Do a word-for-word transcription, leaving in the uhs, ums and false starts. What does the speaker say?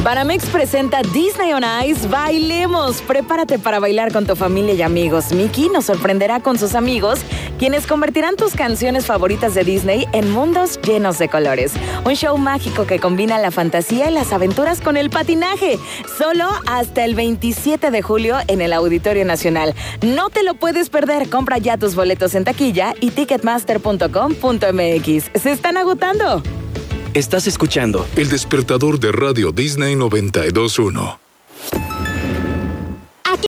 Banamex presenta Disney on Ice Bailemos. Prepárate para bailar con tu familia y amigos. Mickey nos sorprenderá con sus amigos, quienes convertirán tus canciones favoritas de Disney en mundos llenos de colores. Un show mágico que combina la fantasía y las aventuras con el patinaje. Solo hasta el veintisiete de julio en el Auditorio Nacional. No te lo puedes perder. Compra ya tus boletos en taquilla y ticketmaster punto com punto m x. ¡Se están agotando! Estás escuchando El Despertador de Radio Disney noventa y dos punto uno.